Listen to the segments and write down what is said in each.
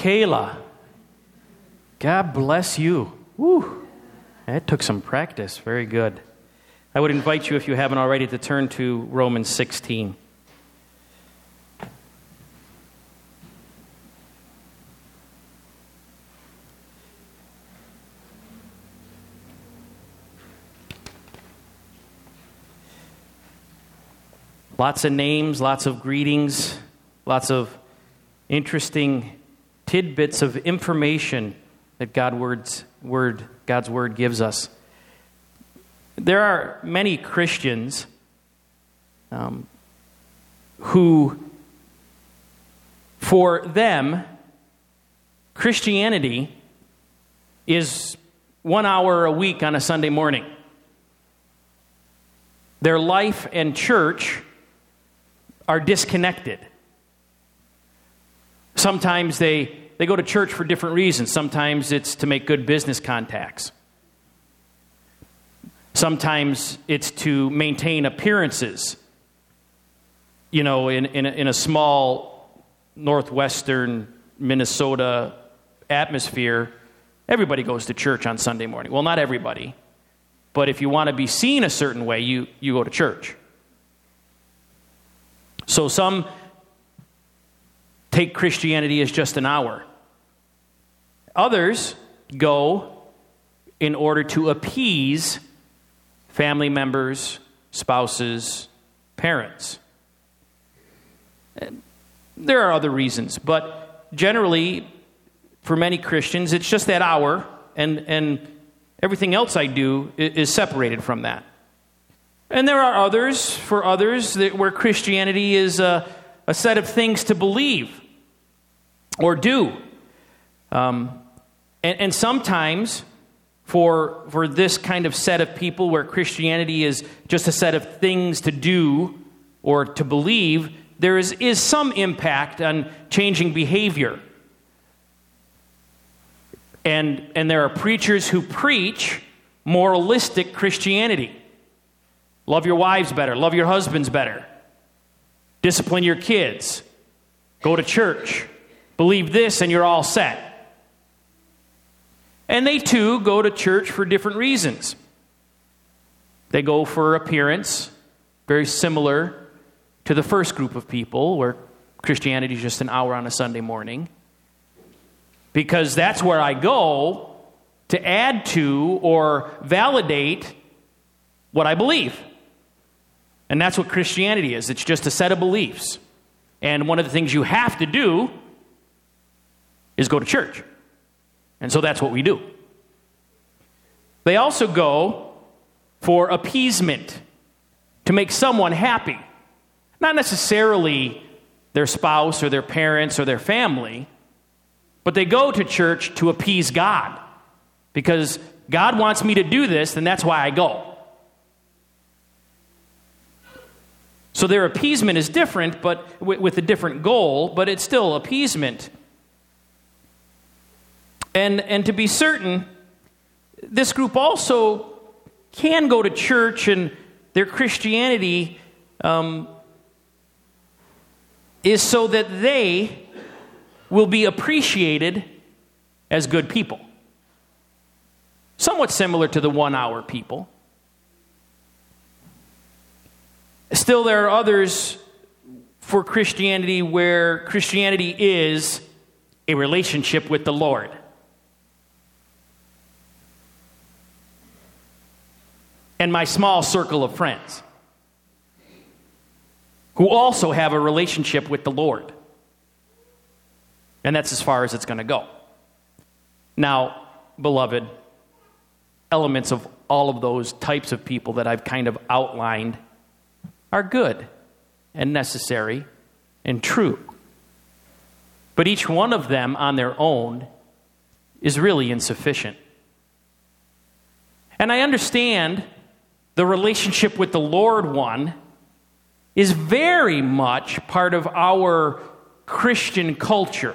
Kayla. God bless you. Woo. That took some practice. Very good. I would invite you, if you haven't already, to turn to Romans 16. Lots of names, lots of greetings, lots of interesting tidbits of information that God's Word gives us. There are many Christians who, for them, Christianity is 1 hour a week on a Sunday morning. Their life and church are disconnected. Sometimes they go to church for different reasons. Sometimes it's to make good business contacts. Sometimes it's to maintain appearances. You know, in a small northwestern Minnesota atmosphere, everybody goes to church on Sunday morning. Well, not everybody. But if you want to be seen a certain way, you go to church. So some take Christianity as just an hour. Others go in order to appease family members, spouses, parents. There are other reasons, but generally, for many Christians, it's just that hour, and everything else I do is separated from that. And there are others, for others, where Christianity is a set of things to believe or do. And sometimes, for this kind of set of people where Christianity is just a set of things to do or to believe, there is some impact on changing behavior. And there are preachers who preach moralistic Christianity. Love your wives better. Love your husbands better. Discipline your kids. Go to church. Believe this and you're all set. And they too go to church for different reasons. They go for appearance, very similar to the first group of people where Christianity is just an hour on a Sunday morning. Because that's where I go to add to or validate what I believe. And that's what Christianity is. It's just a set of beliefs. And one of the things you have to do is go to church. And so that's what we do. They also go for appeasement, to make someone happy. Not necessarily their spouse or their parents or their family, but they go to church to appease God. Because God wants me to do this, and that's why I go. So their appeasement is different, but with a different goal, but it's still appeasement. And to be certain, this group also can go to church, and their Christianity is so that they will be appreciated as good people. Somewhat similar to the 1 hour people. Still, there are others for Christianity where Christianity is a relationship with the Lord. And my small circle of friends who also have a relationship with the Lord. And that's as far as it's going to go. Now, beloved, elements of all of those types of people that I've kind of outlined are good and necessary and true. But each one of them on their own is really insufficient. And I understand the relationship with the Lord one is very much part of our Christian culture.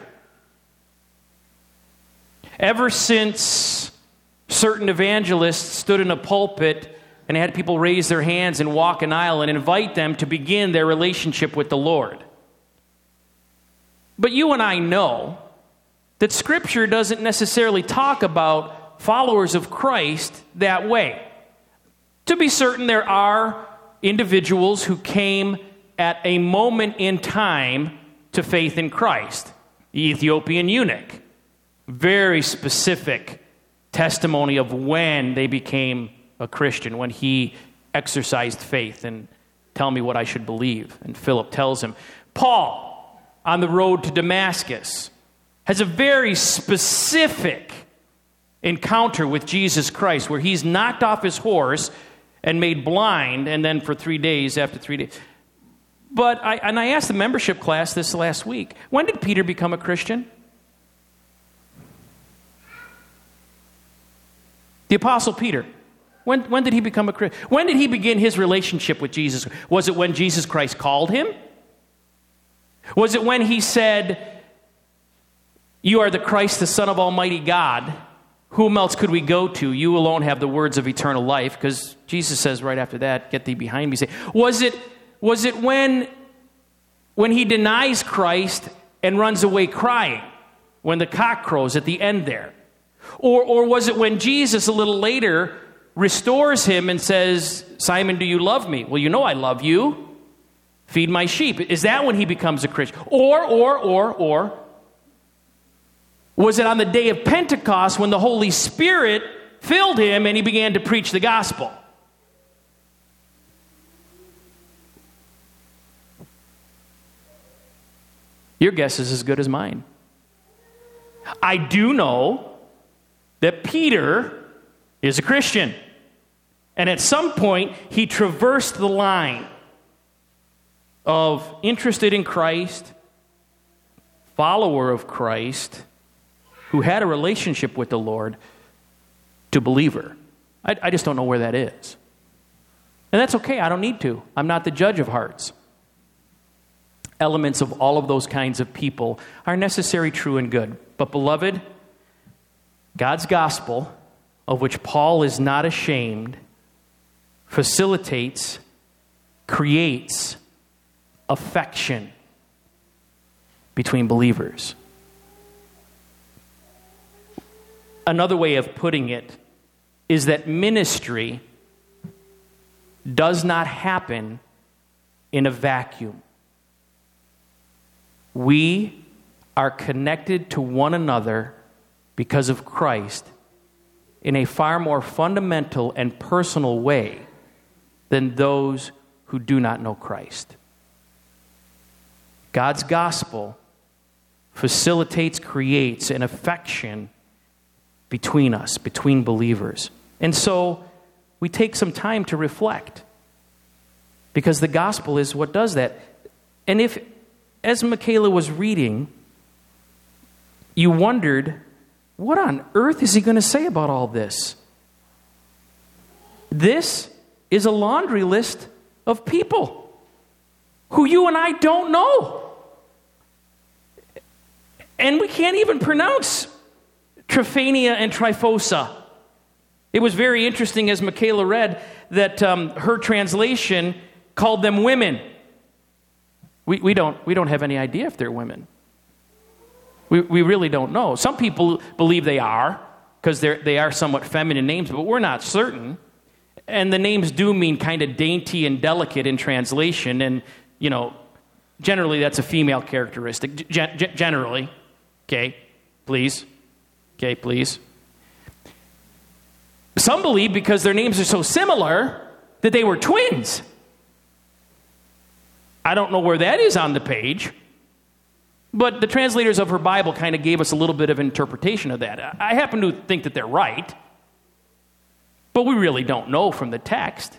Ever since certain evangelists stood in a pulpit and had people raise their hands and walk an aisle and invite them to begin their relationship with the Lord. But you and I know that Scripture doesn't necessarily talk about followers of Christ that way. To be certain, there are individuals who came at a moment in time to faith in Christ. The Ethiopian eunuch, very specific testimony of when they became a Christian, when he exercised faith and tell me what I should believe. And Philip tells him. Paul, on the road to Damascus, has a very specific encounter with Jesus Christ where he's knocked off his horse and made blind, and then for 3 days, after 3 days. But I asked the membership class this last week, when did Peter become a Christian? The Apostle Peter. When did he become a Christian? When did he begin his relationship with Jesus? Was it when Jesus Christ called him? Was it when he said, "You are the Christ, the Son of Almighty God. Whom else could we go to? You alone have the words of eternal life." Because Jesus says right after that, "Get thee behind me." Was it when he denies Christ and runs away crying, when the cock crows at the end there? Or was it when Jesus a little later restores him and says, "Simon, do you love me?" "Well, you know I love you. Feed my sheep." Is that when he becomes a Christian? Or was it on the day of Pentecost when the Holy Spirit filled him and he began to preach the gospel? Your guess is as good as mine. I do know that Peter is a Christian. And at some point, he traversed the line of interested in Christ, follower of Christ, who had a relationship with the Lord, to believer. I just don't know where that is. And that's okay. I don't need to. I'm not the judge of hearts. Elements of all of those kinds of people are necessary, true, and good. But beloved, God's gospel, of which Paul is not ashamed, facilitates, creates affection between believers. Another way of putting it is that ministry does not happen in a vacuum. We are connected to one another because of Christ in a far more fundamental and personal way than those who do not know Christ. God's gospel facilitates, creates an affection between us, between believers. And so we take some time to reflect, because the gospel is what does that. And if, as Michaela was reading, you wondered, what on earth is he going to say about all this? This is a laundry list of people who you and I don't know. And we can't even pronounce Tryphania and Tryphosa. It was very interesting, as Michaela read, that her translation called them women. We don't have any idea if they're women. We really don't know. Some people believe they are, because they are somewhat feminine names, but we're not certain. And the names do mean kind of dainty and delicate in translation, and, generally that's a female characteristic. Generally. Okay, please. Some believe because their names are so similar that they were twins. I don't know where that is on the page, but the translators of her Bible kind of gave us a little bit of interpretation of that. I happen to think that they're right, but we really don't know from the text.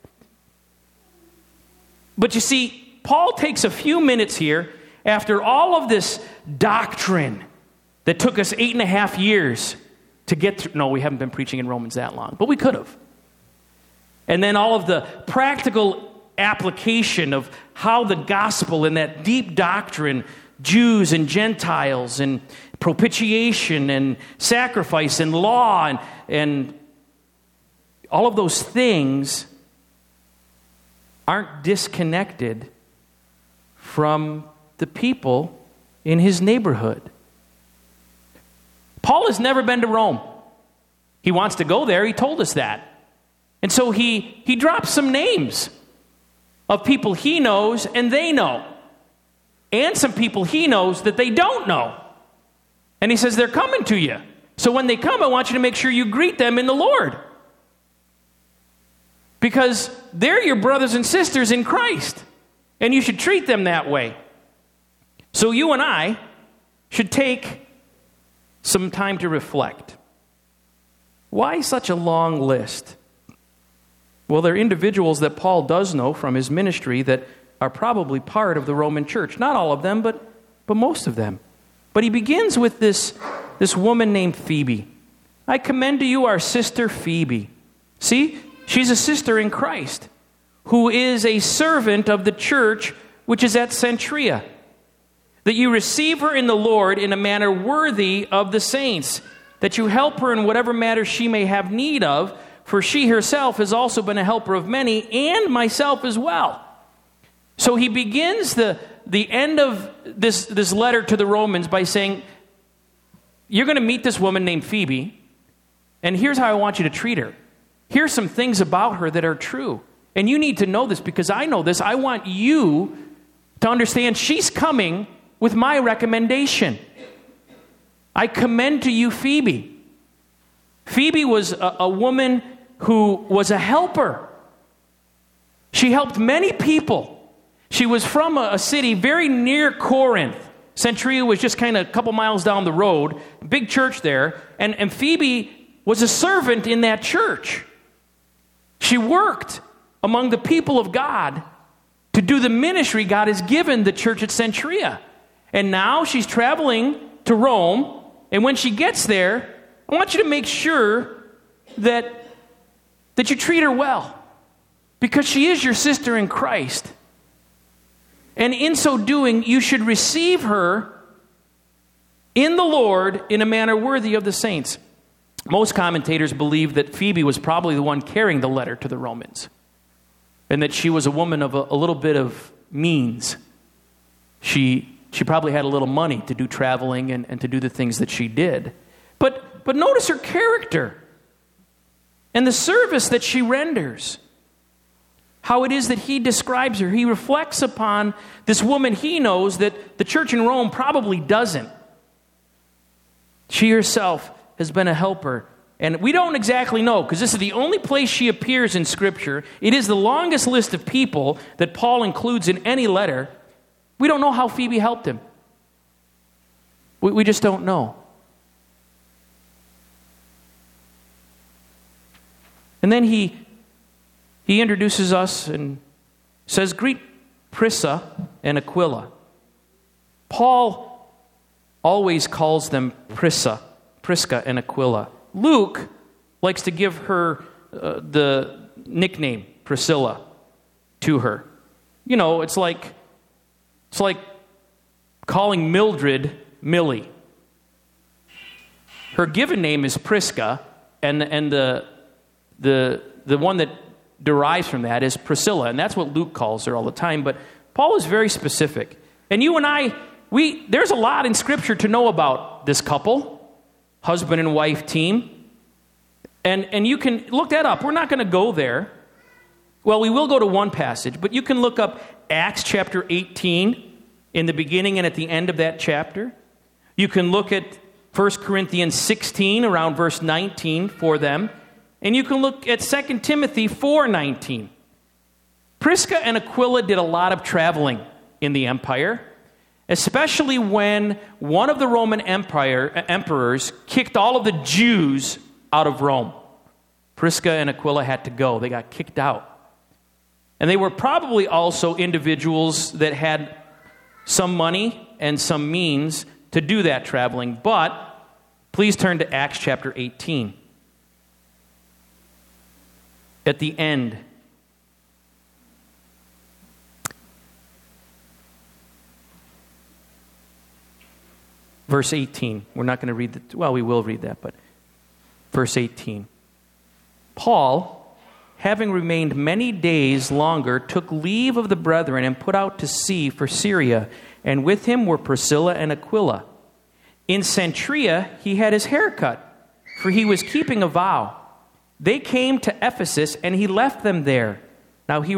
But you see, Paul takes a few minutes here after all of this doctrine that took us 8.5 years to get through. No, we haven't been preaching in Romans that long, but we could have. And then all of the practical application of how the gospel and that deep doctrine, Jews and Gentiles and propitiation and sacrifice and law and all of those things aren't disconnected from the people in his neighborhood. Paul has never been to Rome. He wants to go there. He told us that. And so he drops some names of people he knows and they know. And some people he knows that they don't know. And he says, they're coming to you. So when they come, I want you to make sure you greet them in the Lord. Because they're your brothers and sisters in Christ. And you should treat them that way. So you and I should take some time to reflect. Why such a long list? Well, there are individuals that Paul does know from his ministry that are probably part of the Roman church. Not all of them, but most of them. But he begins with this woman named Phoebe. I commend to you our sister Phoebe. See, she's a sister in Christ who is a servant of the church which is at Cenchrea. That you receive her in the Lord in a manner worthy of the saints, that you help her in whatever matter she may have need of, for she herself has also been a helper of many, and myself as well. So he begins the end of this letter to the Romans by saying, you're going to meet this woman named Phoebe, and here's how I want you to treat her. Here's some things about her that are true. And you need to know this because I know this. I want you to understand she's coming with my recommendation. I commend to you Phoebe. Phoebe was a woman who was a helper. She helped many people. She was from a city very near Corinth. Cenchrea was just kind of a couple miles down the road. Big church there. And Phoebe was a servant in that church. She worked among the people of God to do the ministry God has given the church at Cenchrea. And now she's traveling to Rome. And when she gets there, I want you to make sure that you treat her well. Because she is your sister in Christ. And in so doing, you should receive her in the Lord in a manner worthy of the saints. Most commentators believe that Phoebe was probably the one carrying the letter to the Romans. And that she was a woman of a little bit of means. She probably had a little money to do traveling and to do the things that she did. But notice her character and the service that she renders. How it is that he describes her. He reflects upon this woman he knows that the church in Rome probably doesn't. She herself has been a helper. And we don't exactly know, because this is the only place she appears in Scripture. It is the longest list of people that Paul includes in any letter. We don't know how Phoebe helped him. We just don't know. And then he introduces us and says, greet Prisca and Aquila. Paul always calls them Prisca and Aquila. Luke likes to give her the nickname Priscilla to her. You know, it's like calling Mildred Millie. Her given name is Prisca, and the one that derives from that is Priscilla, and that's what Luke calls her all the time. But Paul is very specific. And you and I, there's a lot in Scripture to know about this couple, husband and wife team. And you can look that up. We're not going to go there. Well, we will go to one passage, but you can look up Acts chapter 18 in the beginning and at the end of that chapter. You can look at 1 Corinthians 16 around verse 19 for them. And you can look at 2 Timothy 4:19. Prisca and Aquila did a lot of traveling in the empire, especially when one of the Roman emperors kicked all of the Jews out of Rome. Prisca and Aquila had to go. They got kicked out. And they were probably also individuals that had some money and some means to do that traveling. But please turn to Acts chapter 18. At the end, verse 18. We're not going to read we will read that, but verse 18. Paul, having remained many days longer, took leave of the brethren and put out to sea for Syria, and with him were Priscilla and Aquila. in Centuria, he had his hair cut, for he was keeping a vow. They came to Ephesus, and he left them there. Now he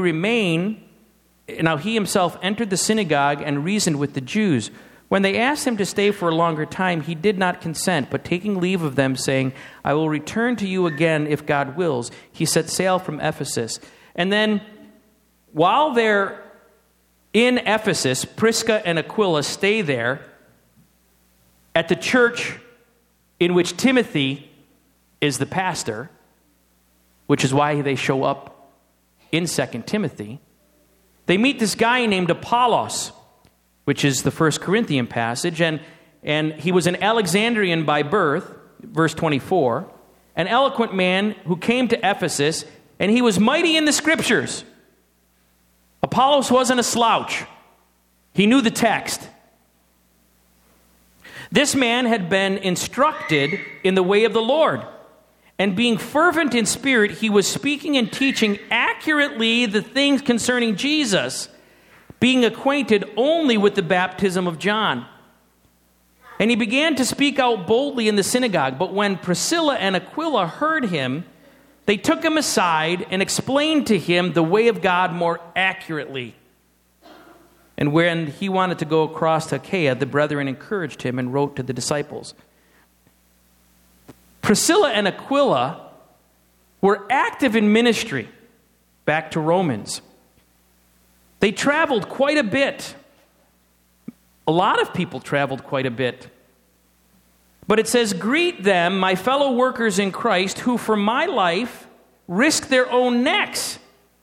himself entered the synagogue and reasoned with the Jews. When they asked him to stay for a longer time, he did not consent, but taking leave of them, saying, I will return to you again if God wills, he set sail from Ephesus. And then, while they're in Ephesus, Prisca and Aquila stay there at the church in which Timothy is the pastor, which is why they show up in 2 Timothy. They meet this guy named Apollos, which is the 1 Corinthian passage, and he was an Alexandrian by birth, verse 24, an eloquent man who came to Ephesus, and he was mighty in the Scriptures. Apollos wasn't a slouch. He knew the text. This man had been instructed in the way of the Lord, and being fervent in spirit, he was speaking and teaching accurately the things concerning Jesus, being acquainted only with the baptism of John. And he began to speak out boldly in the synagogue. But when Priscilla and Aquila heard him, they took him aside and explained to him the way of God more accurately. And when he wanted to go across to Achaia, the brethren encouraged him and wrote to the disciples. Priscilla and Aquila were active in ministry. Back to Romans. They traveled quite a bit. A lot of people traveled quite a bit. But it says, greet them, my fellow workers in Christ, who for my life risk their own necks.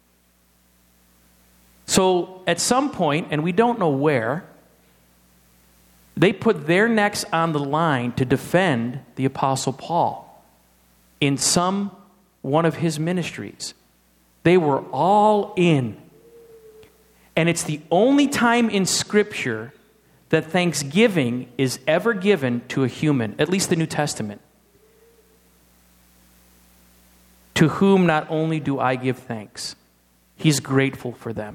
So at some point, and we don't know where, they put their necks on the line to defend the Apostle Paul in some one of his ministries. They were all in. And it's the only time in Scripture that thanksgiving is ever given to a human, at least the New Testament. To whom not only do I give thanks, he's grateful for them.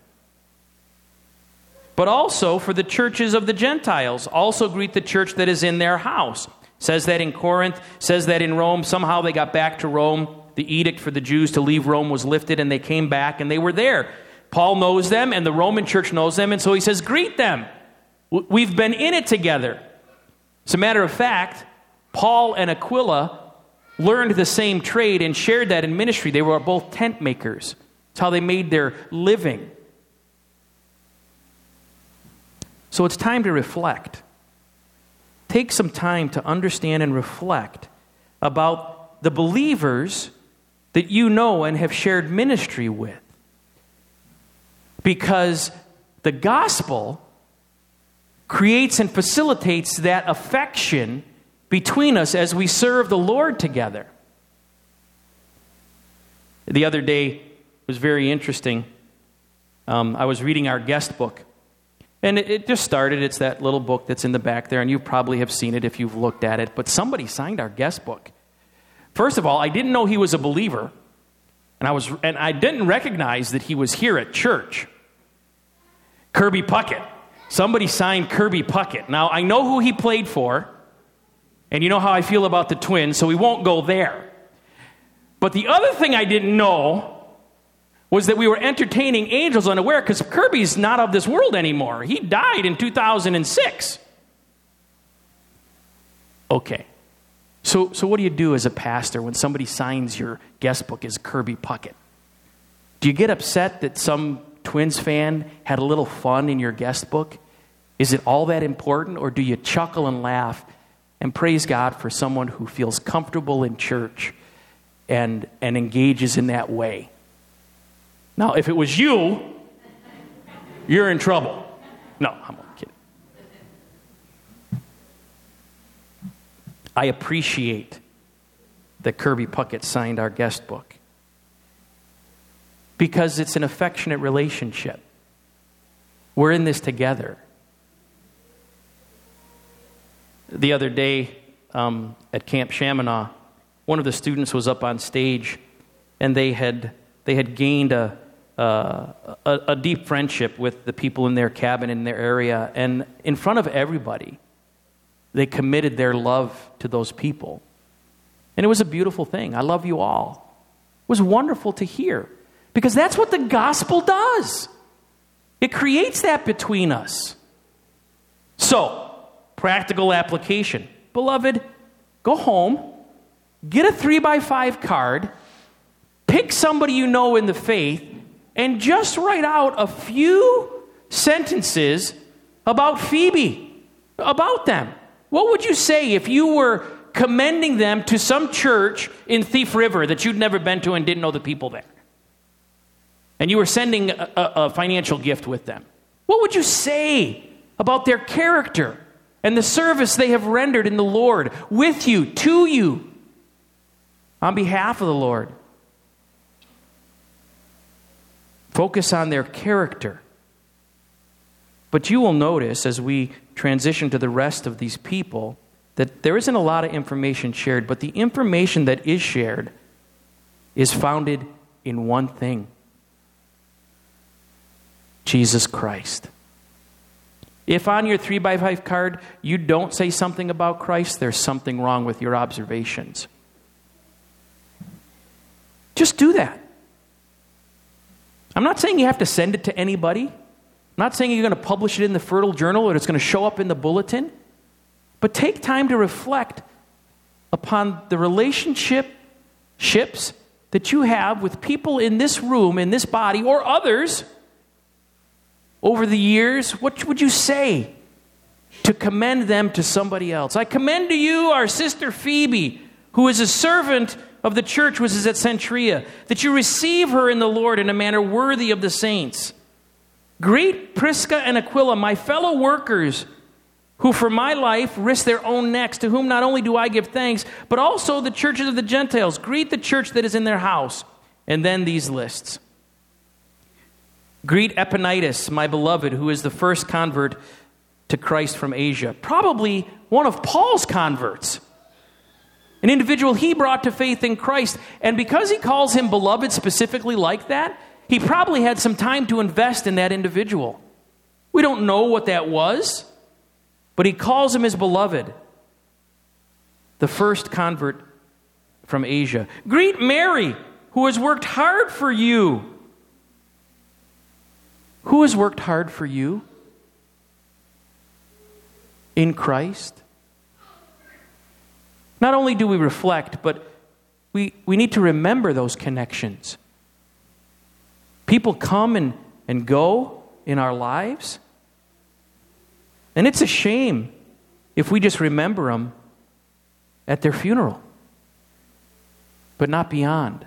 But also for the churches of the Gentiles. Also greet the church that is in their house. Says that in Corinth, says that in Rome. Somehow they got back to Rome. The edict for the Jews to leave Rome was lifted, and they came back, and they were there. Paul knows them, and the Roman church knows them, and so he says, greet them. We've been in it together. As a matter of fact, Paul and Aquila learned the same trade and shared that in ministry. They were both tent makers. That's how they made their living. So it's time to reflect. Take some time to understand and reflect about the believers that you know and have shared ministry with. Because the gospel creates and facilitates that affection between us as we serve the Lord together. The other day was very interesting. I was reading our guest book. And it just started. It's that little book that's in the back there, and you probably have seen it if you've looked at it. But somebody signed our guest book. First of all, I didn't know he was a believer, and I didn't recognize that he was here at church. Kirby Puckett. Somebody signed Kirby Puckett. Now, I know who he played for, and you know how I feel about the Twins, so we won't go there. But the other thing I didn't know was that we were entertaining angels unaware, because Kirby's not of this world anymore. He died in 2006. Okay. So what do you do as a pastor when somebody signs your guest book as Kirby Puckett? Do you get upset that some Twins fan had a little fun in your guest book? Is it all that important, or do you chuckle and laugh and praise God for someone who feels comfortable in church and engages in that way? Now, if it was you, you're in trouble. No, I'm kidding. I appreciate that Kirby Puckett signed our guest book because it's an affectionate relationship. We're in this together. The other day at Camp Chaminade, one of the students was up on stage, and they had gained a deep friendship with the people in their cabin in their area, and in front of everybody, they committed their love to those people. And it was a beautiful thing. I love you all. It was wonderful to hear. Because that's what the gospel does. It creates that between us. So, practical application. Beloved, go home, get a 3x5 card, pick somebody you know in the faith, and just write out a few sentences about Phoebe, about them. What would you say if you were commending them to some church in Thief River that you'd never been to and didn't know the people there? And you were sending a financial gift with them. What would you say about their character and the service they have rendered in the Lord, with you, to you, on behalf of the Lord? Focus on their character. But you will notice as we transition to the rest of these people that there isn't a lot of information shared, but the information that is shared is founded in one thing: Jesus Christ. If on your 3x5 card you don't say something about Christ, there's something wrong with your observations. Just do that. I'm not saying you have to send it to anybody. I'm not saying you're going to publish it in the Fertile Journal or it's going to show up in the bulletin. But take time to reflect upon the relationships that you have with people in this room, in this body, or others over the years. What would you say to commend them to somebody else? I commend to you our sister Phoebe, who is a servant of the church which is at Centuria, that you receive her in the Lord in a manner worthy of the saints. Greet Prisca and Aquila, my fellow workers, who for my life risk their own necks, to whom not only do I give thanks, but also the churches of the Gentiles. Greet the church that is in their house. And then these lists. Greet Epaenetus, my beloved, who is the first convert to Christ from Asia. Probably one of Paul's converts. An individual he brought to faith in Christ. And because he calls him beloved specifically like that, he probably had some time to invest in that individual. We don't know what that was, but he calls him his beloved, the first convert from Asia. Greet Mary, who has worked hard for you. Who has worked hard for you? In Christ. Not only do we reflect, but we need to remember those connections. People come and go in our lives. And it's a shame if we just remember them at their funeral, but not beyond.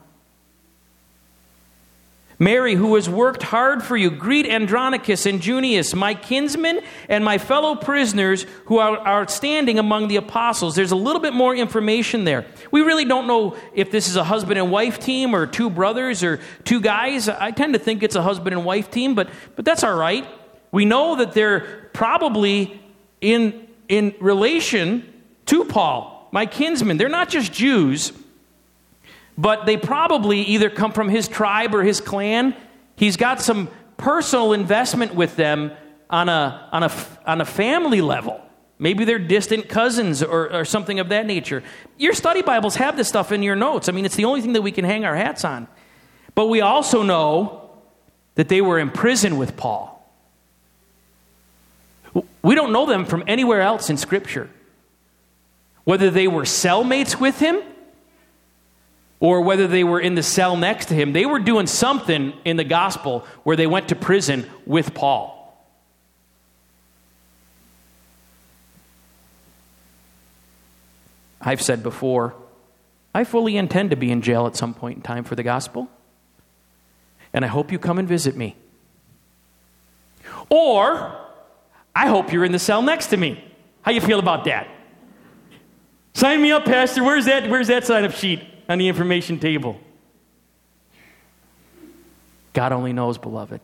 Mary, who has worked hard for you, greet Andronicus and Junius, my kinsmen and my fellow prisoners who are outstanding among the apostles. There's a little bit more information there. We really don't know if this is a husband and wife team or two brothers or two guys. I tend to think it's a husband and wife team, but that's all right. We know that they're probably in relation to Paul, my kinsmen. They're not just Jews, but they probably either come from his tribe or his clan. He's got some personal investment with them on a family level. Maybe they're distant cousins or something of that nature. Your study Bibles have this stuff in your notes. I mean, it's the only thing that we can hang our hats on. But we also know that they were in prison with Paul. We don't know them from anywhere else in Scripture. Whether they were cellmates with him or whether they were in the cell next to him, they were doing something in the gospel where they went to prison with Paul. I've said before, I fully intend to be in jail at some point in time for the gospel. And I hope you come and visit me. Or, I hope you're in the cell next to me. How you feel about that? Sign me up, Pastor. Where's that sign-up sheet on the information table? God only knows, beloved.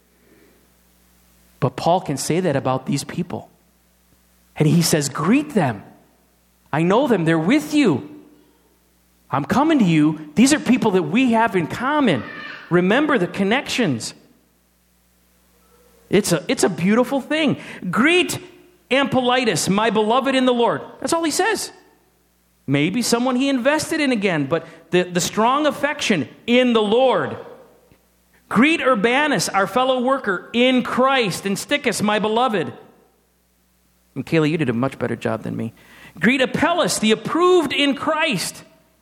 But Paul can say that about these people. And he says, greet them. I know them. They're with you. I'm coming to you. These are people that we have in common. Remember the connections. It's a beautiful thing. Greet Ampliatus, my beloved in the Lord. That's all he says. Maybe someone he invested in again, but the strong affection in the Lord. Greet Urbanus, our fellow worker in Christ, and Stickus, my beloved. And Kayla, you did a much better job than me. Greet Apelles, the approved in Christ.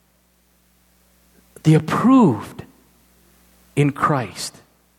The approved in Christ.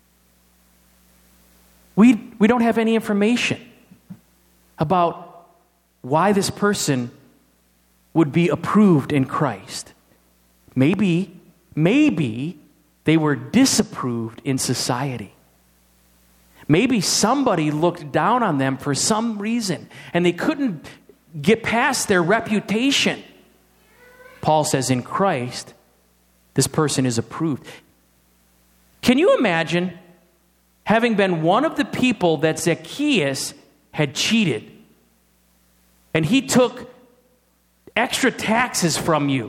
We don't have any information about why this person would be approved in Christ. Maybe they were disapproved in society. Maybe somebody looked down on them for some reason, and they couldn't get past their reputation. Paul says in Christ, this person is approved. Can you imagine having been one of the people that Zacchaeus had cheated, and he took extra taxes from you,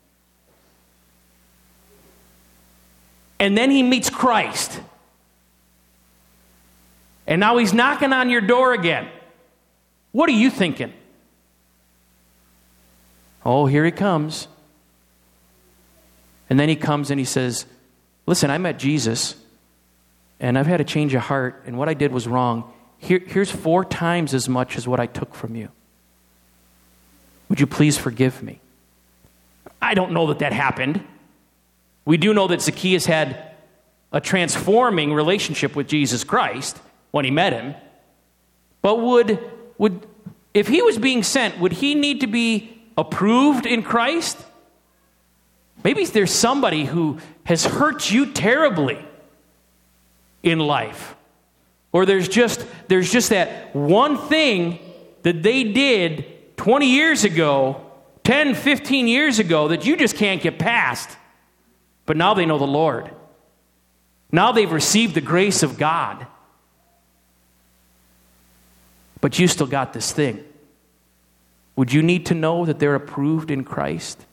and then he meets Christ, and now he's knocking on your door again? What are you thinking? Oh, here he comes. And then he comes and he says, listen, I met Jesus, and I've had a change of heart, and what I did was wrong. Here's 4 times as much as what I took from you. Would you please forgive me? I don't know that happened. We do know that Zacchaeus had a transforming relationship with Jesus Christ when he met him. But would if he was being sent, would he need to be approved in Christ? Maybe there's somebody who has hurt you terribly in life. Or there's just that one thing that they did 20 years ago, 10, 15 years ago, that you just can't get past. But now they know the Lord. Now they've received the grace of God. But you still got this thing. Would you need to know that they're approved in Christ?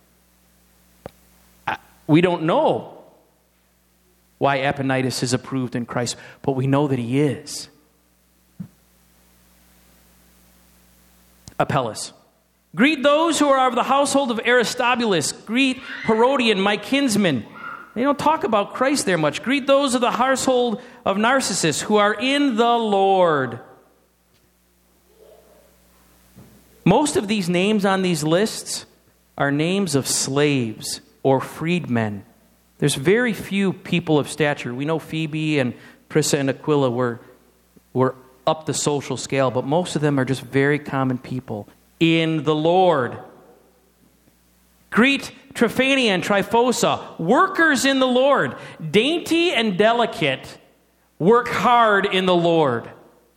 We don't know why Epaphras is approved in Christ, but we know that he is. Apelles. Greet those who are of the household of Aristobulus. Greet Herodian, my kinsman. They don't talk about Christ there much. Greet those of the household of Narcissus who are in the Lord. Most of these names on these lists are names of slaves or freedmen. There's very few people of stature. We know Phoebe and Prisca and Aquila were up the social scale, but most of them are just very common people in the Lord. Greet Tryphania and Tryphosa, workers in the Lord, dainty and delicate, work hard in the Lord.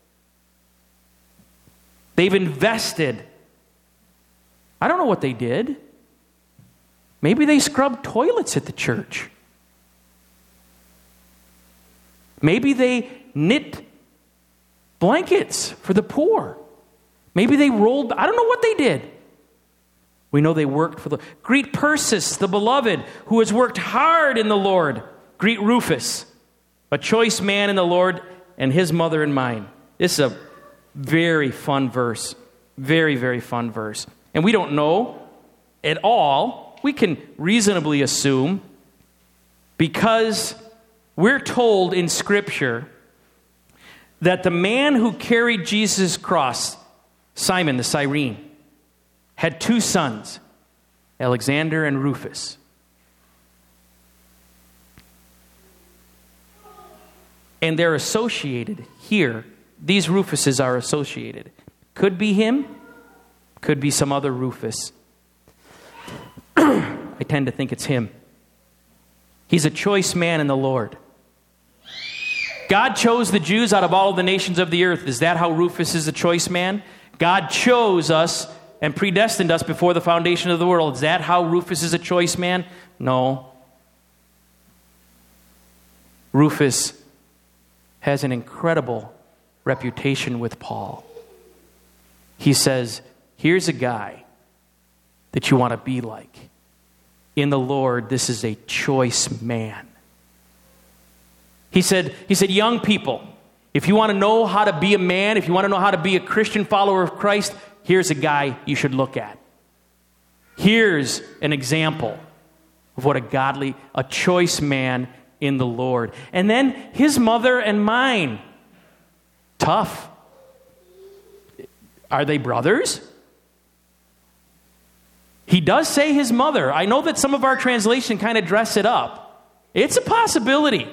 They've invested. I don't know what they did. Maybe they scrubbed toilets at the church. Maybe they knit blankets for the poor. Maybe they rolled, I don't know what they did. We know they worked for the... Greet Persis, the beloved, who has worked hard in the Lord. Greet Rufus, a choice man in the Lord, and his mother and mine. This is a very fun verse. Very, very fun verse. And we don't know at all. We can reasonably assume, because we're told in Scripture that the man who carried Jesus' cross, Simon the Cyrene, had 2 sons, Alexander and Rufus. And they're associated here. These Rufuses are associated. Could be him, could be some other Rufus. I tend to think it's him. He's a choice man in the Lord. God chose the Jews out of all of the nations of the earth. Is that how Rufus is a choice man? God chose us and predestined us before the foundation of the world. Is that how Rufus is a choice man? No. Rufus has an incredible reputation with Paul. He says, here's a guy that you want to be like. In the Lord, this is a choice man. He said, young people, If you want to know how to be a man, if you want to know how to be a Christian follower of Christ, here's a guy you should look at. Here's an example of what a choice man in the Lord. And then his mother and mine. Tough. Are they brothers? He does say his mother. I know that some of our translation kind of dress it up. It's a possibility.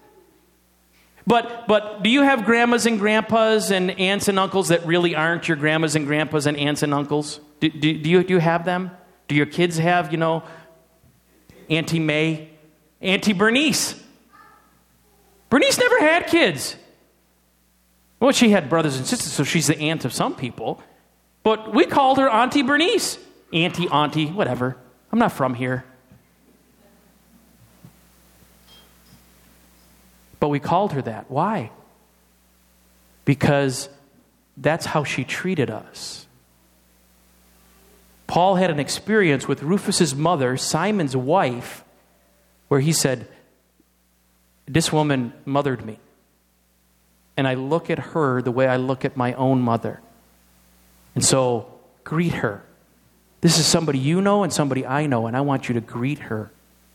But do you have grandmas and grandpas and aunts and uncles that really aren't your grandmas and grandpas and aunts and uncles? Do you have them? Do your kids have, Auntie May, Auntie Bernice? Bernice never had kids. Well, she had brothers and sisters, so she's the aunt of some people. But we called her Auntie Bernice. Auntie, whatever. I'm not from here. But we called her that. Why? Because that's how she treated us. Paul had an experience with Rufus's mother, Simon's wife, where he said, this woman mothered me. And I look at her the way I look at my own mother. And so, greet her. This is somebody you know and somebody I know, and I want you to greet her.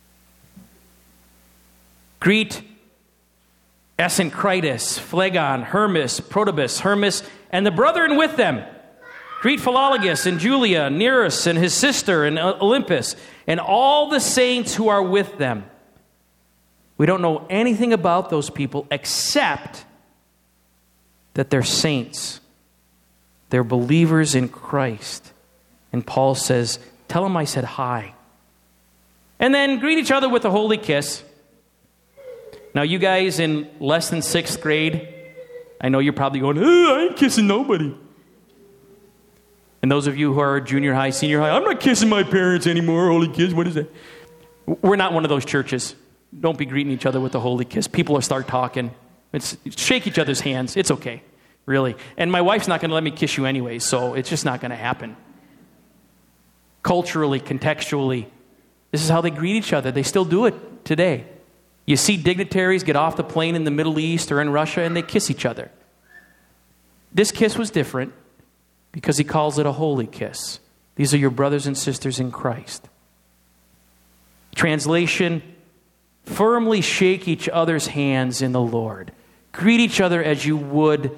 Greet Asyncritus, Phlegon, Hermas, Protobus, Hermas, and the brethren with them. Greet Philologus and Julia, Nereus and his sister, and Olympus, and all the saints who are with them. We don't know anything about those people except that they're saints. They're believers in Christ. And Paul says, tell them I said hi. And then greet each other with a holy kiss. Now, you guys in less than 6th grade, I know you're probably going, I ain't kissing nobody. And those of you who are junior high, senior high, I'm not kissing my parents anymore. Holy kiss, what is that? We're not one of those churches. Don't be greeting each other with a holy kiss. People will start talking. Shake each other's hands. It's okay, really. And my wife's not going to let me kiss you anyway, so it's just not going to happen. Culturally, contextually, this is how they greet each other. They still do it today. You see dignitaries get off the plane in the Middle East or in Russia, and they kiss each other. This kiss was different because he calls it a holy kiss. These are your brothers and sisters in Christ. Translation, firmly shake each other's hands in the Lord. Greet each other as you would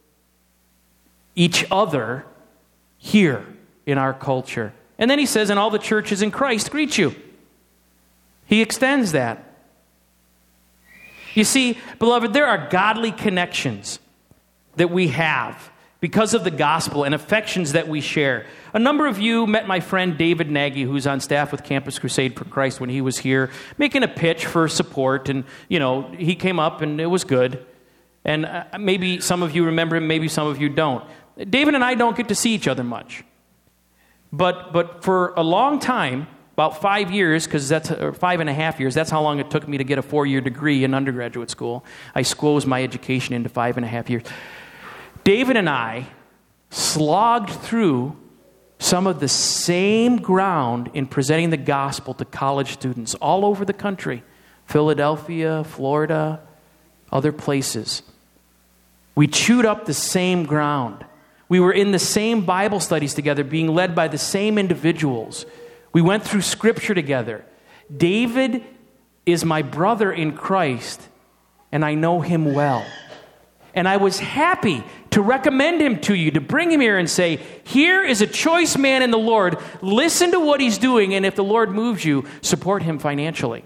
each other here in our culture. And then he says, and all the churches in Christ greet you. He extends that. You see, beloved, there are godly connections that we have because of the gospel and affections that we share. A number of you met my friend David Nagy, who's on staff with Campus Crusade for Christ when he was here, making a pitch for support. And, he came up and it was good. And maybe some of you remember him, maybe some of you don't. David and I don't get to see each other much. But for a long time, about 5 years, or 5.5 years, that's how long it took me to get a 4-year degree in undergraduate school. I squozed my education into 5.5 years. David and I slogged through some of the same ground in presenting the gospel to college students all over the country. Philadelphia, Florida, other places. We chewed up the same ground. We were in the same Bible studies together, being led by the same individuals. We went through Scripture together. David is my brother in Christ, and I know him well. And I was happy to recommend him to you, to bring him here and say, here is a choice man in the Lord. Listen to what he's doing, and if the Lord moves you, support him financially.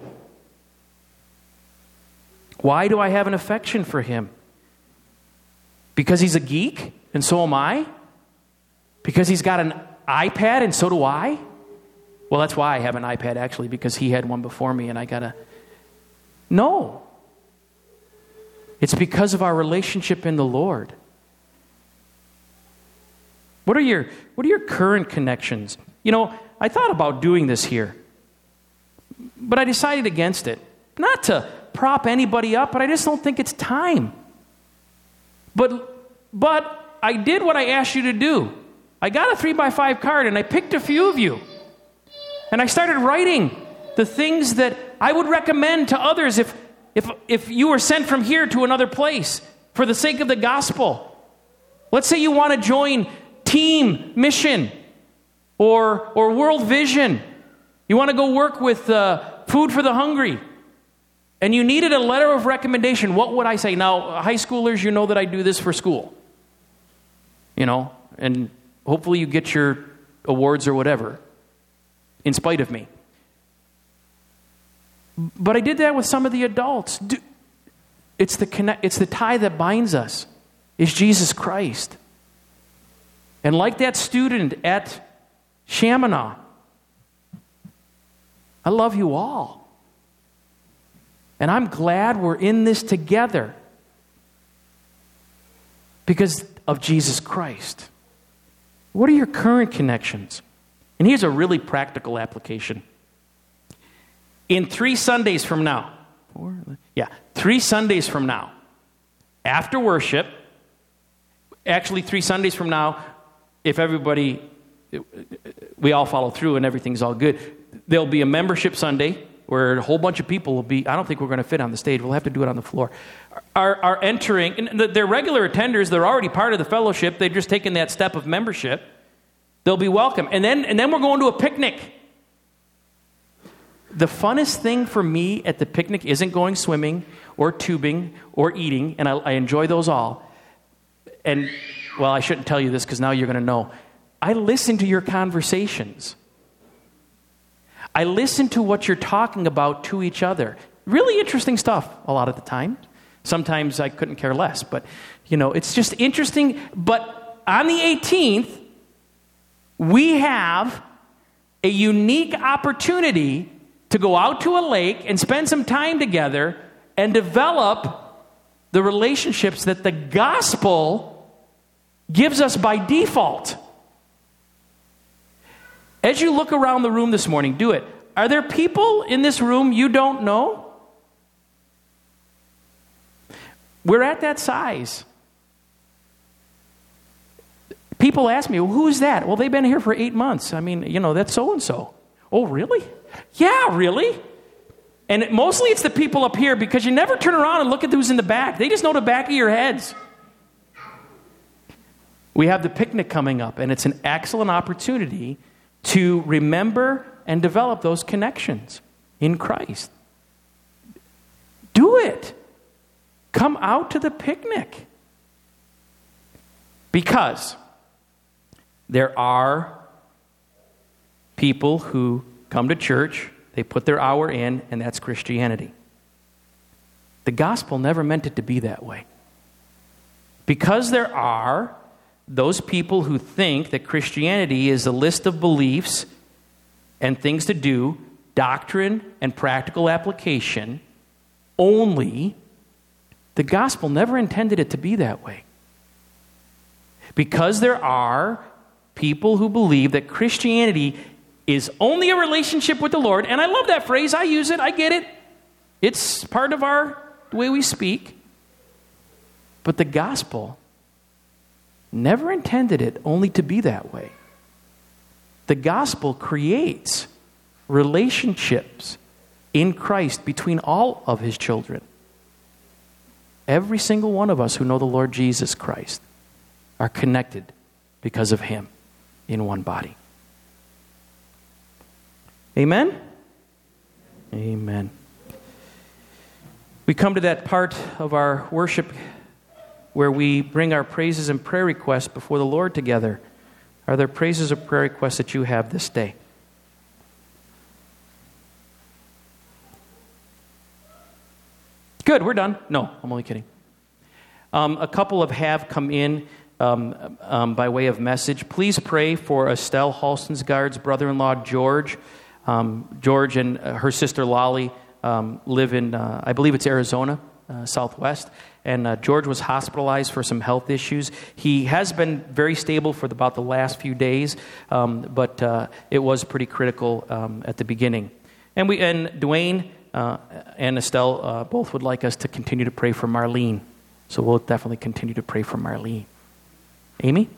Why do I have an affection for him? Because he's a geek, and so am I? Because he's got an iPad, and so do I? Well, that's why I have an iPad, actually, because he had one before me, and I got to... No. It's because of our relationship in the Lord. What are your current connections? I thought about doing this here, but I decided against it. Not to prop anybody up, but I just don't think it's time. But I did what I asked you to do. I got a 3x5 card, and I picked a few of you. And I started writing the things that I would recommend to others if you were sent from here to another place. for the sake of the gospel. Let's say you want to join Team Mission or World Vision. You want to go work with Food for the Hungry. And you needed a letter of recommendation. What would I say? Now, high schoolers, you know that I do this for school. And hopefully you get your awards or whatever, in spite of me. But I did that with some of the adults. It's the tie that binds us, is Jesus Christ. And like that student at Chaminade, I love you all. And I'm glad we're in this together because of Jesus Christ. What are your current connections? And here's a really practical application. In 3 Sundays from now, 3 Sundays from now, after worship, actually 3 Sundays from now, if we all follow through and everything's all good, there'll be a membership Sunday where a whole bunch of people will be. I don't think we're going to fit on the stage. We'll have to do it on the floor. Are entering, and they're regular attenders. They're already part of the fellowship. They've just taken that step of membership. They'll be welcome. And then we're going to a picnic. The funnest thing for me at the picnic isn't going swimming or tubing or eating, and I enjoy those all. And, well, I shouldn't tell you this because now you're going to know. I listen to your conversations. I listen to what you're talking about to each other. Really interesting stuff a lot of the time. Sometimes I couldn't care less, but, it's just interesting. But on the 18th, we have a unique opportunity to go out to a lake and spend some time together and develop the relationships that the gospel gives us by default. As you look around the room this morning, do it. Are there people in this room you don't know? We're at that size. People ask me, well, who is that? Well, they've been here for 8 months. I mean, that's so-and-so. Oh, really? Yeah, really? And mostly it's the people up here because you never turn around and look at who's in the back. They just know the back of your heads. We have the picnic coming up, and it's an excellent opportunity to remember and develop those connections in Christ. Do it. Come out to the picnic. Because there are people who come to church, they put their hour in, and that's Christianity. The gospel never meant it to be that way. Because there are those people who think that Christianity is a list of beliefs and things to do, doctrine and practical application only, the gospel never intended it to be that way. Because there are people who believe that Christianity is only a relationship with the Lord, and I love that phrase, I use it, I get it. It's part of the way we speak. But the gospel never intended it only to be that way. The gospel creates relationships in Christ between all of his children. Every single one of us who know the Lord Jesus Christ are connected because of him in one body. Amen? Amen. We come to that part of our worship where we bring our praises and prayer requests before the Lord together. Are there praises or prayer requests that you have this day? Good, we're done. No, I'm only kidding. A couple have come in by way of message. Please pray for Estelle Halstensgaard's brother-in-law, George. George and her sister, Lolly, live in, I believe it's Arizona, Southwest. And George was hospitalized for some health issues. He has been very stable for about the last few days, but it was pretty critical at the beginning. And Dwayne and Estelle both would like us to continue to pray for Marlene. So we'll definitely continue to pray for Marlene. Amy?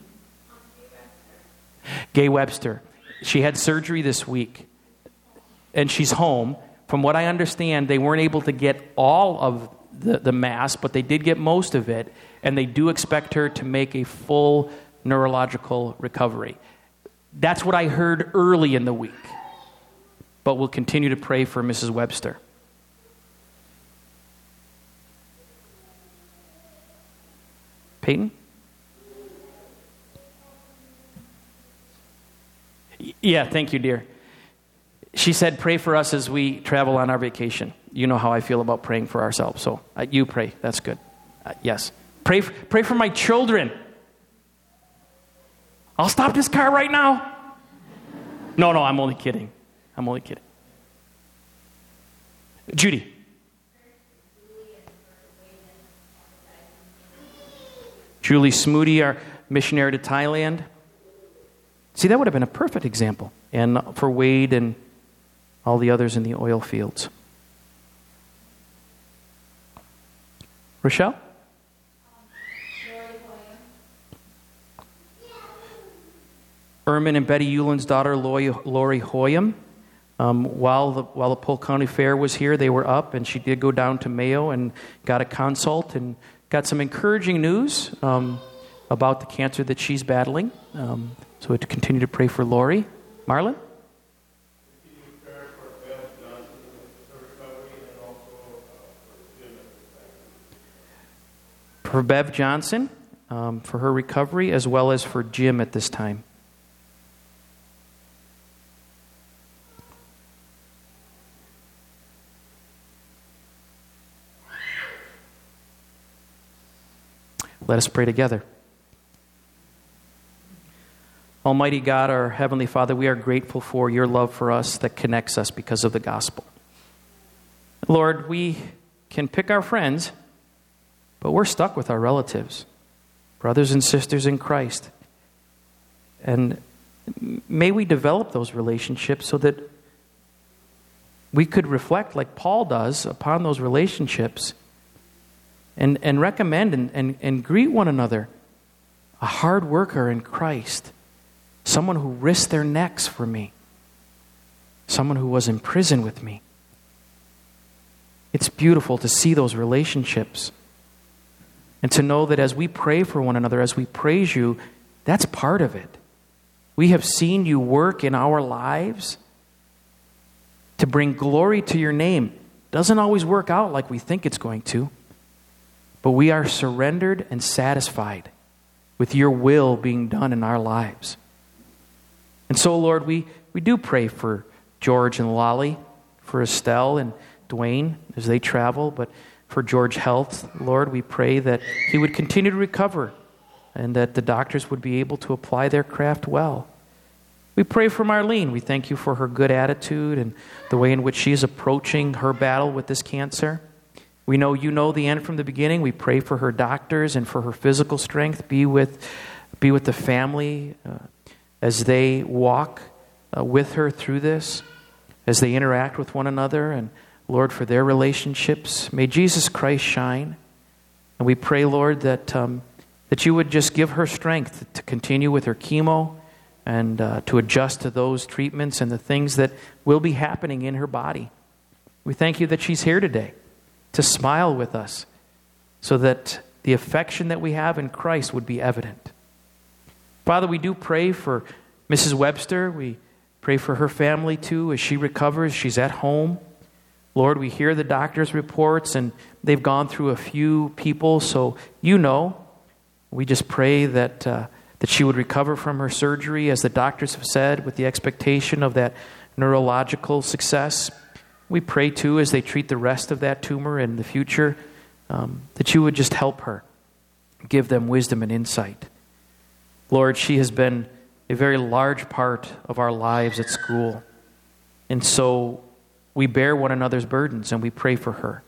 Gay Webster. She had surgery this week, and she's home. From what I understand, they weren't able to get all of the mass, but they did get most of it, and they do expect her to make a full neurological recovery. That's what I heard early in the week. But we'll continue to pray for Mrs. Webster. Peyton? Yeah, thank you, dear. She said, pray for us as we travel on our vacation. You know how I feel about praying for ourselves, so you pray. That's good. Yes. Pray for my children. I'll stop this car right now. No, I'm only kidding. Judy. Julie Smoody, our missionary to Thailand. See, that would have been a perfect example. And for Wade and all the others in the oil fields. Rochelle? Ermin and Betty Euland's daughter, Lori Hoyam. While the Polk County Fair was here, they were up, and she did go down to Mayo and got a consult and got some encouraging news about the cancer that she's battling. So to continue to pray for Lori. Marlon? For Bev Johnson, for her recovery, as well as for Jim at this time. Let us pray together. Almighty God, our Heavenly Father, we are grateful for your love for us that connects us because of the gospel. Lord, we can pick our friends, but we're stuck with our relatives, brothers and sisters in Christ. And may we develop those relationships so that we could reflect, like Paul does, upon those relationships and recommend and greet one another. A hard worker in Christ. Someone who risked their necks for me. Someone who was in prison with me. It's beautiful to see those relationships. And to know that as we pray for one another, as we praise you, that's part of it. We have seen you work in our lives to bring glory to your name. Doesn't always work out like we think it's going to. But we are surrendered and satisfied with your will being done in our lives. And so, Lord, we do pray for George and Lolly, for Estelle and Dwayne as they travel, but for George Health, Lord, we pray that he would continue to recover and that the doctors would be able to apply their craft well. We pray for Marlene. We thank you for her good attitude and the way in which she is approaching her battle with this cancer. We know you know the end from the beginning. We pray for her doctors and for her physical strength. Be with the family as they walk with her through this, as they interact with one another, and Lord, for their relationships. May Jesus Christ shine. And we pray, Lord, that you would just give her strength to continue with her chemo and to adjust to those treatments and the things that will be happening in her body. We thank you that she's here today to smile with us so that the affection that we have in Christ would be evident. Father, we do pray for Mrs. Webster. We pray for her family too as she recovers. She's at home. Lord, we hear the doctor's reports and they've gone through a few people, so you know. We just pray that she would recover from her surgery, as the doctors have said, with the expectation of that neurological success. We pray, too, as they treat the rest of that tumor in the future, that you would just help her, give them wisdom and insight. Lord, she has been a very large part of our lives at school. And so we bear one another's burdens and we pray for her.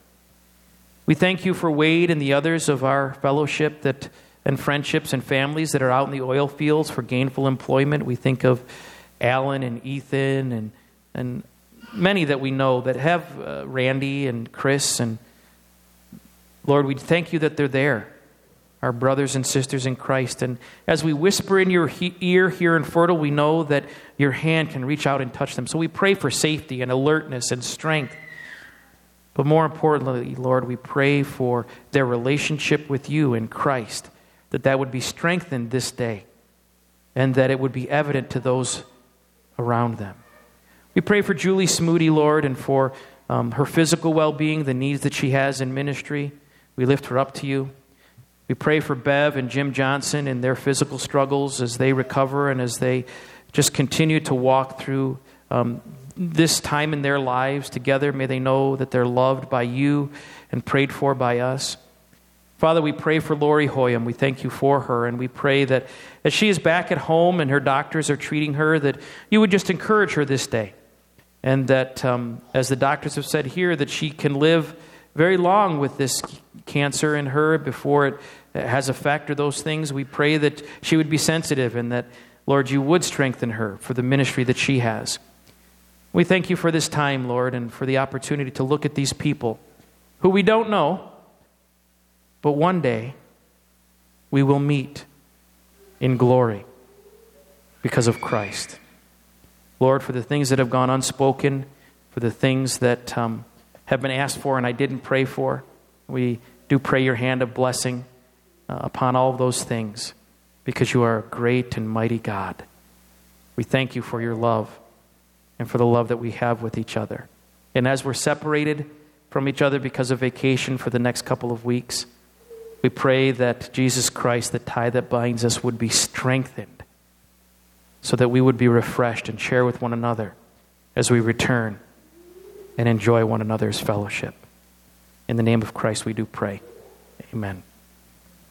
We thank you for Wade and the others of our fellowship and friendships and families that are out in the oil fields for gainful employment. We think of Alan and Ethan and many that we know that have Randy and Chris. And Lord, we thank you that they're there, our brothers and sisters in Christ. And as we whisper in your ear here in Fertile, we know that your hand can reach out and touch them. So we pray for safety and alertness and strength. But more importantly, Lord, we pray for their relationship with you in Christ, that would be strengthened this day, and that it would be evident to those around them. We pray for Julie Smoody, Lord, and for her physical well-being, the needs that she has in ministry. We lift her up to you. We pray for Bev and Jim Johnson and their physical struggles as they recover and as they just continue to walk through this time in their lives together. May they know that they're loved by you and prayed for by us. Father, we pray for Lori Hoyam. We thank you for her, and we pray that as she is back at home and her doctors are treating her, that you would just encourage her this day. And that, as the doctors have said here, that she can live very long with this cancer in her before it has effect or those things. We pray that she would be sensitive and that, Lord, you would strengthen her for the ministry that she has. We thank you for this time, Lord, and for the opportunity to look at these people who we don't know, but one day we will meet in glory because of Christ. Lord, for the things that have gone unspoken, for the things that have been asked for and I didn't pray for, we do pray your hand of blessing upon all of those things because you are a great and mighty God. We thank you for your love and for the love that we have with each other. And as we're separated from each other because of vacation for the next couple of weeks, we pray that Jesus Christ, the tie that binds us, would be strengthened so that we would be refreshed and share with one another as we return and enjoy one another's fellowship. In the name of Christ we do pray. Amen.